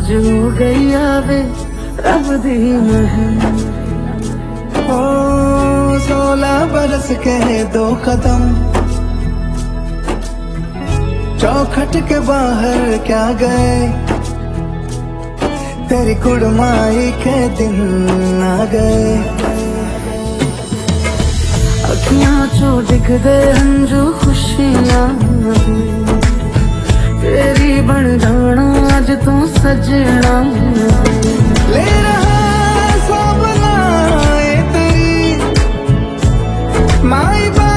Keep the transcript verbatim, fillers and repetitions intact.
अज हो गई आवे रब दी महल। ओ सोलह बरस के दो कदम चौखट के बाहर क्या गए, तेरी कुड़माई के दिन आ गए। अखियां चो दिखदे हंजू खुशियां तेरी बन जाना अज तू सजना। ले रहा सब नाए तेरी माई